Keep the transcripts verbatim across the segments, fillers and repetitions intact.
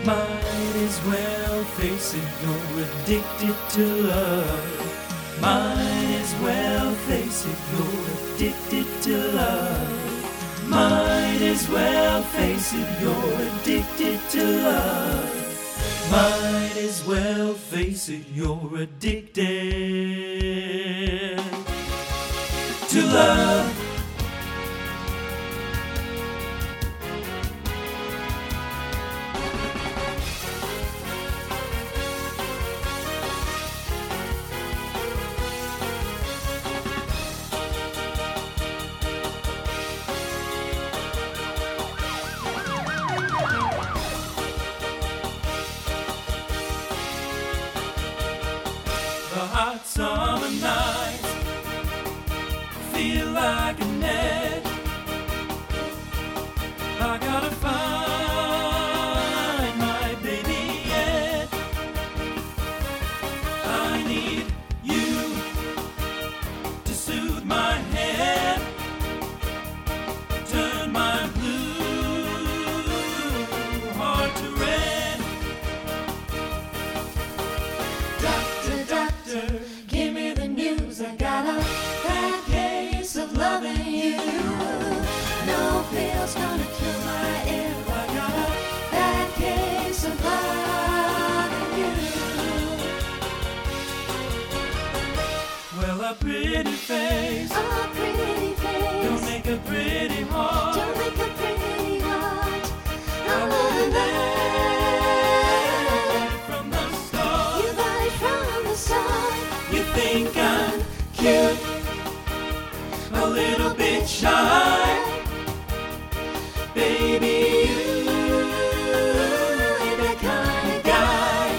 Might as well face it, you're addicted to love. Might as well face it, you're addicted to love. Might as well face it, you're addicted to love. Might as well face it, you're addicted to love. The hot summer nights feel like a net. I gotta find my baby yet. I need you to soothe my head, turn my blue heart to red. Doctor, doctor, give me the news. I got a bad case of loving you. No pill's gonna kill my ill. I got a bad case of loving you. Well, a pretty face, A pretty face, don't make a pretty heart. don't make a pretty heart. Other than that, from the start, You got it from the start. you think I'm cute, a little bit shy. Baby, you ain't that kind of guy.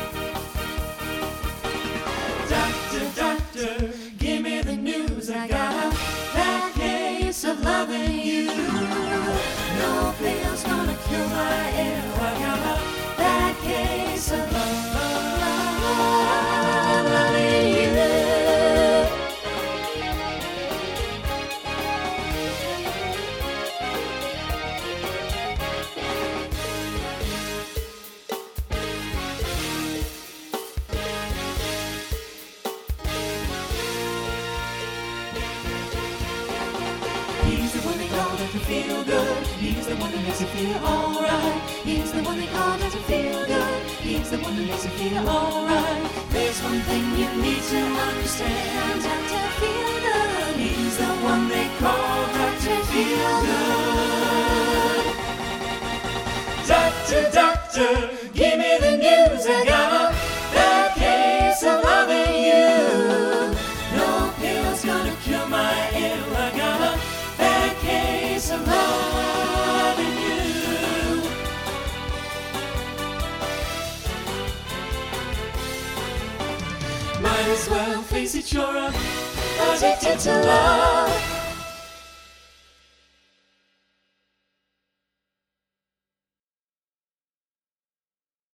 Doctor, doctor, give me the news. I got a bad case of loving you. No pill's gonna kill my ill. I got a bad case of loving you. He's the one they call doesn't feel good. He's the one that makes you feel alright. He's the one they call doesn't feel good. He's the one that makes you feel alright. There's one thing you need to understand. Doctor Feel Good. He's the one they call Doctor Feel Good. Doctor, doctor, give me the news. I got a bad case of loving you. No pill's gonna kill my ill. I got a bad case of loving you. Might as well face it, you're addicted to love.